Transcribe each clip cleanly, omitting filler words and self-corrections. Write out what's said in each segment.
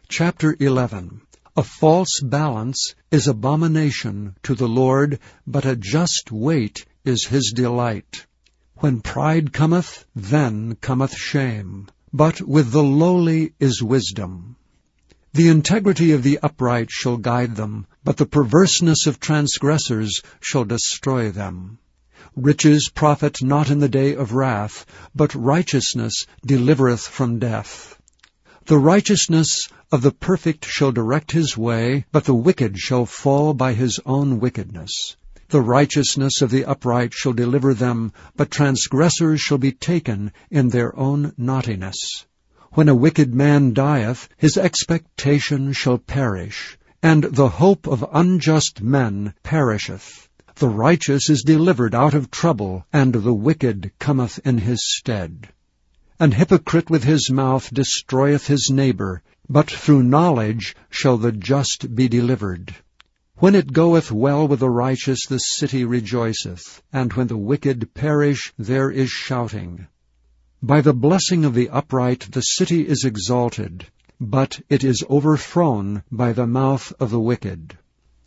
Chapter 11. A false balance is abomination to the Lord, but a just weight is his delight. When pride cometh, then cometh shame, but with the lowly is wisdom. The integrity of the upright shall guide them, but the perverseness of transgressors shall destroy them. Riches profit not in the day of wrath, but righteousness delivereth from death. The righteousness of the perfect shall direct his way, but the wicked shall fall by his own wickedness. The righteousness of the upright shall deliver them, but transgressors shall be taken in their own naughtiness. When a wicked man dieth, his expectation shall perish, and the hope of unjust men perisheth. The righteous is delivered out of trouble, and the wicked cometh in his stead. An hypocrite with his mouth destroyeth his neighbor, but through knowledge shall the just be delivered. When it goeth well with the righteous, the city rejoiceth, and when the wicked perish, there is shouting. By the blessing of the upright the city is exalted, but it is overthrown by the mouth of the wicked.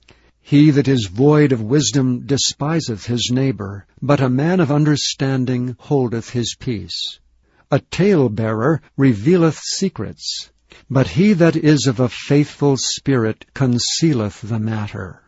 He that is void of wisdom despiseth his neighbor, but a man of understanding holdeth his peace. A talebearer revealeth secrets, but he that is of a faithful spirit concealeth the matter.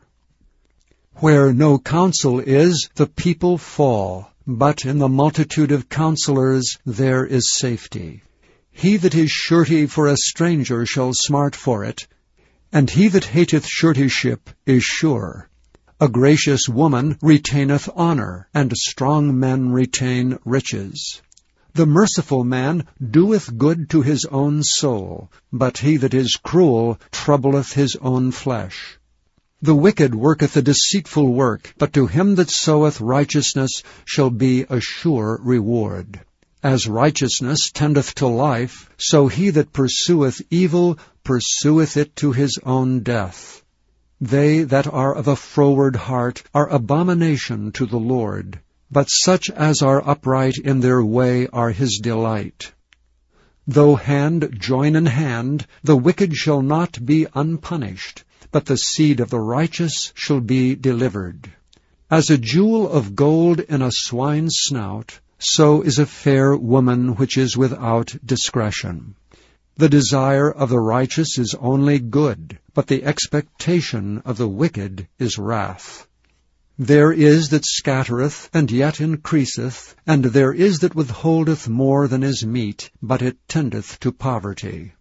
Where no counsel is, the people fall, but in the multitude of counselors there is safety. He that is surety for a stranger shall smart for it, and he that hateth suretyship is sure. A gracious woman retaineth honor, and strong men retain riches. The merciful man doeth good to his own soul, but he that is cruel troubleth his own flesh. The wicked worketh a deceitful work, but to him that soweth righteousness shall be a sure reward. As righteousness tendeth to life, so he that pursueth evil pursueth it to his own death. They that are of a froward heart are abomination to the Lord, but such as are upright in their way are his delight. Though hand join in hand, the wicked shall not be unpunished, but the seed of the righteous shall be delivered. As a jewel of gold in a swine's snout, so is a fair woman which is without discretion. The desire of the righteous is only good, but the expectation of the wicked is wrath. There is that scattereth, and yet increaseth, and there is that withholdeth more than is meet, but it tendeth to poverty.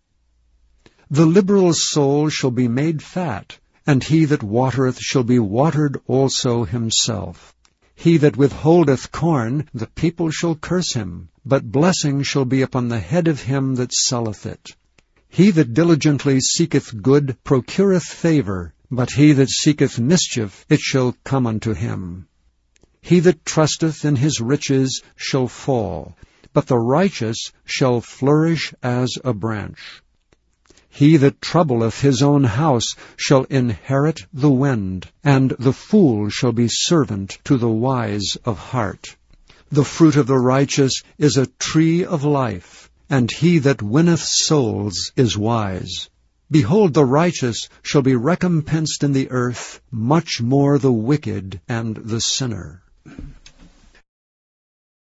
The liberal soul shall be made fat, and he that watereth shall be watered also himself. He that withholdeth corn, the people shall curse him, but blessing shall be upon the head of him that selleth it. He that diligently seeketh good procureth favor, but he that seeketh mischief, it shall come unto him. He that trusteth in his riches shall fall, but the righteous shall flourish as a branch. He that troubleth his own house shall inherit the wind, and the fool shall be servant to the wise of heart. The fruit of the righteous is a tree of life, and he that winneth souls is wise. Behold, the righteous shall be recompensed in the earth, much more the wicked and the sinner.